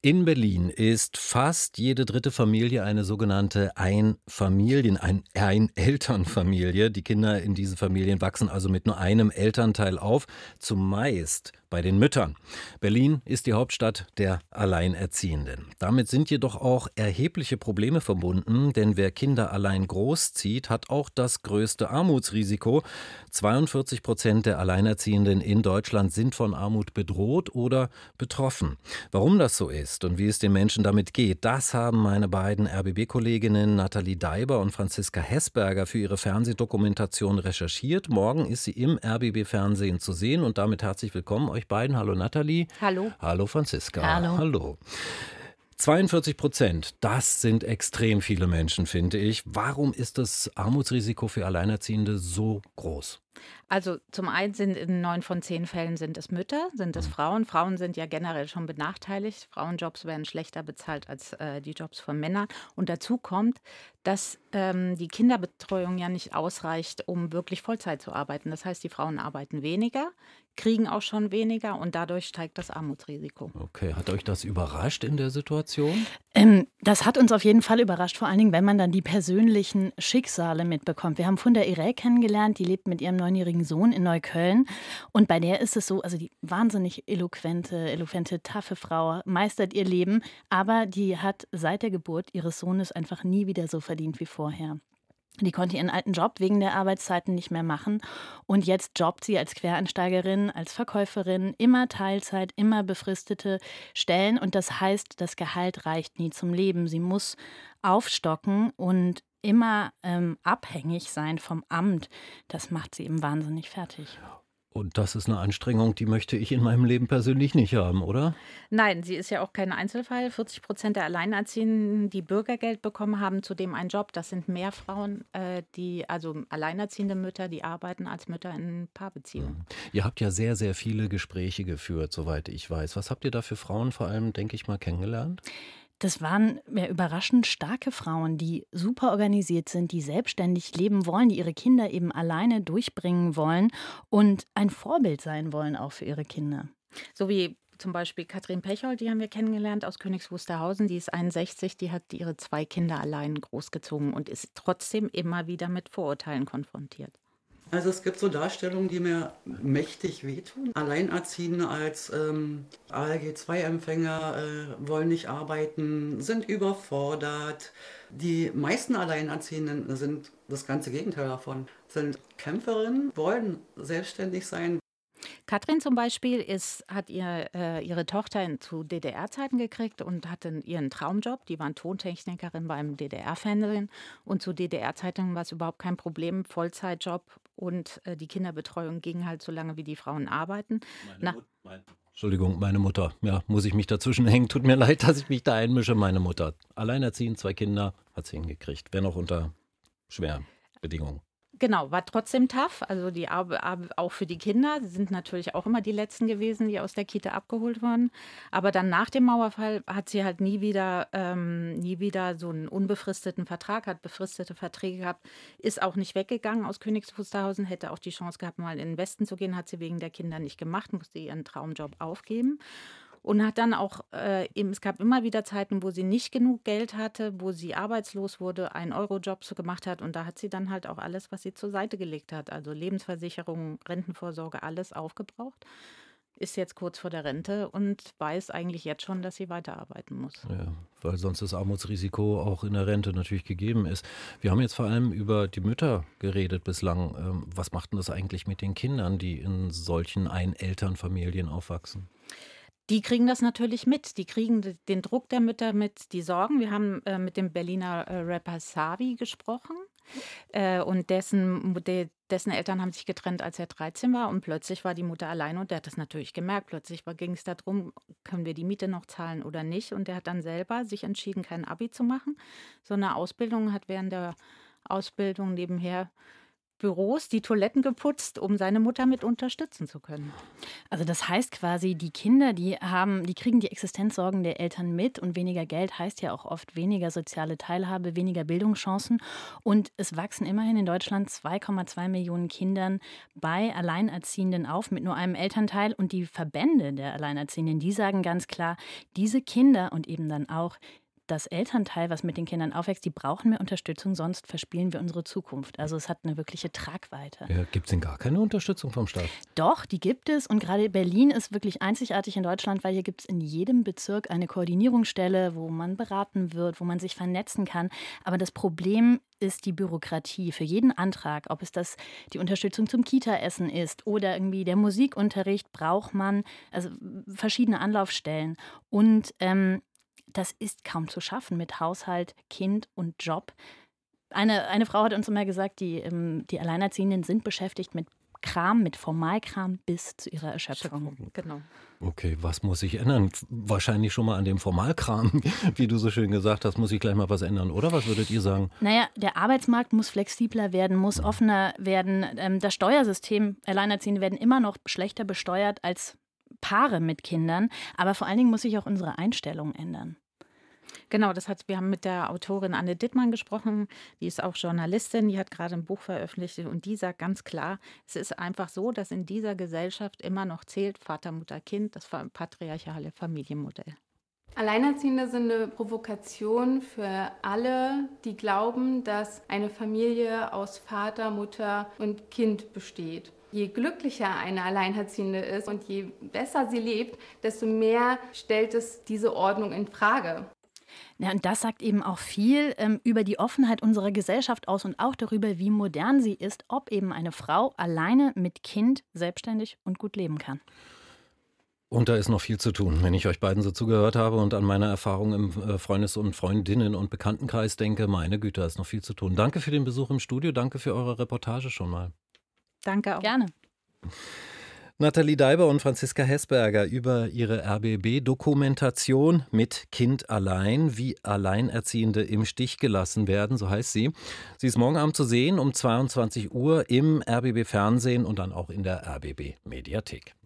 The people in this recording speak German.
In Berlin ist fast jede dritte Familie eine sogenannte Ein-Elternfamilie. Die Kinder in diesen Familien wachsen also mit nur einem Elternteil auf, zumeist bei den Müttern. Berlin ist die Hauptstadt der Alleinerziehenden. Damit sind jedoch auch erhebliche Probleme verbunden, denn wer Kinder allein großzieht, hat auch das größte Armutsrisiko. 42% der Alleinerziehenden in Deutschland sind von Armut bedroht oder betroffen. Warum das so ist und wie es den Menschen damit geht, das haben meine beiden RBB-Kolleginnen Nathalie Daiber und Franziska Hessberger für ihre Fernsehdokumentation recherchiert. Morgen ist sie im RBB-Fernsehen zu sehen und damit herzlich willkommen euch beiden. Hallo Nathalie. Hallo. Hallo Franziska. Hallo. Hallo. 42%, das sind extrem viele Menschen, finde ich. Warum ist das Armutsrisiko für Alleinerziehende so groß? Also zum einen sind in 9 von 10 Fällen sind es Mütter, sind es Frauen. Frauen sind ja generell schon benachteiligt. Frauenjobs werden schlechter bezahlt als die Jobs von Männern. Und dazu kommt, dass die Kinderbetreuung ja nicht ausreicht, um wirklich Vollzeit zu arbeiten. Das heißt, die Frauen arbeiten weniger, kriegen auch schon weniger und dadurch steigt das Armutsrisiko. Okay, hat euch das überrascht in der Situation? Das hat uns auf jeden Fall überrascht, vor allen Dingen, wenn man dann die persönlichen Schicksale mitbekommt. Wir haben Funda Irey kennengelernt, die lebt mit ihrem 9-jährigen Sohn in Neukölln. Und bei der ist es so, also die wahnsinnig eloquente, taffe Frau, meistert ihr Leben, aber die hat seit der Geburt ihres Sohnes einfach nie wieder so verdient wie vorher. Die konnte ihren alten Job wegen der Arbeitszeiten nicht mehr machen und jetzt jobbt sie als Quereinsteigerin, als Verkäuferin, immer Teilzeit, immer befristete Stellen und das heißt, das Gehalt reicht nie zum Leben. Sie muss aufstocken und immer abhängig sein vom Amt. Das macht sie eben wahnsinnig fertig. Und das ist eine Anstrengung, die möchte ich in meinem Leben persönlich nicht haben, oder? Nein, sie ist ja auch kein Einzelfall. 40% der Alleinerziehenden, die Bürgergeld bekommen haben, zudem einen Job. Das sind mehr Frauen, also alleinerziehende Mütter, die arbeiten als Mütter in Paarbeziehungen. Ihr habt ja sehr, sehr viele Gespräche geführt, soweit ich weiß. Was habt ihr da für Frauen vor allem, denke ich mal, kennengelernt? Das waren ja überraschend starke Frauen, die super organisiert sind, die selbstständig leben wollen, die ihre Kinder eben alleine durchbringen wollen und ein Vorbild sein wollen auch für ihre Kinder. So wie zum Beispiel Katrin Pechold, die haben wir kennengelernt aus Königs Wusterhausen. Die ist 61, die hat ihre 2 Kinder allein großgezogen und ist trotzdem immer wieder mit Vorurteilen konfrontiert. Also es gibt so Darstellungen, die mir mächtig wehtun. Alleinerziehende als ALG-2-Empfänger wollen nicht arbeiten, sind überfordert. Die meisten Alleinerziehenden sind das ganze Gegenteil davon, sind Kämpferinnen, wollen selbstständig sein. Katrin zum Beispiel hat ihre Tochter zu DDR-Zeiten gekriegt und hatte ihren Traumjob. Die war Tontechnikerin beim DDR-Fernsehen. Und zu DDR-Zeiten war es überhaupt kein Problem, Vollzeitjob. Und die Kinderbetreuung ging halt so lange, wie die Frauen arbeiten. Entschuldigung, meine Mutter. Ja, muss ich mich dazwischen hängen? Tut mir leid, dass ich mich da einmische. Meine Mutter. Alleinerziehend, 2 Kinder, hat sie hingekriegt. Wenn auch unter schweren Bedingungen. Genau, war trotzdem tough. Also auch für die Kinder. Sie sind natürlich auch immer die Letzten gewesen, die aus der Kita abgeholt wurden. Aber dann nach dem Mauerfall hat sie halt nie wieder so einen unbefristeten Vertrag, hat befristete Verträge gehabt, ist auch nicht weggegangen aus Königs Wusterhausen, hätte auch die Chance gehabt, mal in den Westen zu gehen, hat sie wegen der Kinder nicht gemacht, musste ihren Traumjob aufgeben. Und hat dann auch, es gab immer wieder Zeiten, wo sie nicht genug Geld hatte, wo sie arbeitslos wurde, einen Euro-Job gemacht hat. Und da hat sie dann halt auch alles, was sie zur Seite gelegt hat. Also Lebensversicherung, Rentenvorsorge, alles aufgebraucht. Ist jetzt kurz vor der Rente und weiß eigentlich jetzt schon, dass sie weiterarbeiten muss. Ja, weil sonst das Armutsrisiko auch in der Rente natürlich gegeben ist. Wir haben jetzt vor allem über die Mütter geredet bislang. Was macht denn das eigentlich mit den Kindern, die in solchen Einelternfamilien aufwachsen? Die kriegen das natürlich mit. Die kriegen den Druck der Mütter mit, die Sorgen. Wir haben mit dem Berliner Rapper Savi gesprochen. Und dessen Eltern haben sich getrennt, als er 13 war. Und plötzlich war die Mutter alleine und der hat das natürlich gemerkt. Plötzlich ging es darum, können wir die Miete noch zahlen oder nicht. Und der hat dann selber sich entschieden, kein Abi zu machen, sondern eine Ausbildung, hat während der Ausbildung nebenher Büros die Toiletten geputzt, um seine Mutter mit unterstützen zu können. Also das heißt quasi, die Kinder, die kriegen die Existenzsorgen der Eltern mit und weniger Geld heißt ja auch oft weniger soziale Teilhabe, weniger Bildungschancen. Und es wachsen immerhin in Deutschland 2,2 Millionen Kindern bei Alleinerziehenden auf mit nur einem Elternteil. Und die Verbände der Alleinerziehenden, die sagen ganz klar, diese Kinder und eben dann auch das Elternteil, was mit den Kindern aufwächst, die brauchen mehr Unterstützung, sonst verspielen wir unsere Zukunft. Also es hat eine wirkliche Tragweite. Ja, gibt es denn gar keine Unterstützung vom Staat? Doch, die gibt es. Und gerade Berlin ist wirklich einzigartig in Deutschland, weil hier gibt es in jedem Bezirk eine Koordinierungsstelle, wo man beraten wird, wo man sich vernetzen kann. Aber das Problem ist die Bürokratie. Für jeden Antrag, ob es die Unterstützung zum Kita-Essen ist oder irgendwie der Musikunterricht, braucht man also verschiedene Anlaufstellen. Und das ist kaum zu schaffen mit Haushalt, Kind und Job. Eine Frau hat uns immer gesagt, die Alleinerziehenden sind beschäftigt mit Kram, mit Formalkram bis zu ihrer Erschöpfung. Genau. Okay, was muss sich ändern? Wahrscheinlich schon mal an dem Formalkram, wie du so schön gesagt hast, muss ich gleich mal was ändern, oder? Was würdet ihr sagen? Naja, der Arbeitsmarkt muss flexibler werden, muss offener werden. Das Steuersystem, Alleinerziehende werden immer noch schlechter besteuert als Paare mit Kindern. Aber vor allen Dingen muss sich auch unsere Einstellung ändern. Genau, wir haben mit der Autorin Anne Dittmann gesprochen, die ist auch Journalistin, die hat gerade ein Buch veröffentlicht und die sagt ganz klar, es ist einfach so, dass in dieser Gesellschaft immer noch zählt Vater, Mutter, Kind, das patriarchale Familienmodell. Alleinerziehende sind eine Provokation für alle, die glauben, dass eine Familie aus Vater, Mutter und Kind besteht. Je glücklicher eine Alleinerziehende ist und je besser sie lebt, desto mehr stellt es diese Ordnung in Frage. Ja, und das sagt eben auch viel über die Offenheit unserer Gesellschaft aus und auch darüber, wie modern sie ist, ob eben eine Frau alleine mit Kind selbstständig und gut leben kann. Und da ist noch viel zu tun, wenn ich euch beiden so zugehört habe und an meine Erfahrungen im Freundes- und Freundinnen- und Bekanntenkreis denke, meine Güte, da ist noch viel zu tun. Danke für den Besuch im Studio, danke für eure Reportage schon mal. Danke auch. Gerne. Nathalie Deiber und Franziska Hesberger über ihre RBB-Dokumentation Mit Kind allein, wie Alleinerziehende im Stich gelassen werden, so heißt sie. Sie ist morgen Abend zu sehen um 22 Uhr im RBB Fernsehen und dann auch in der RBB Mediathek.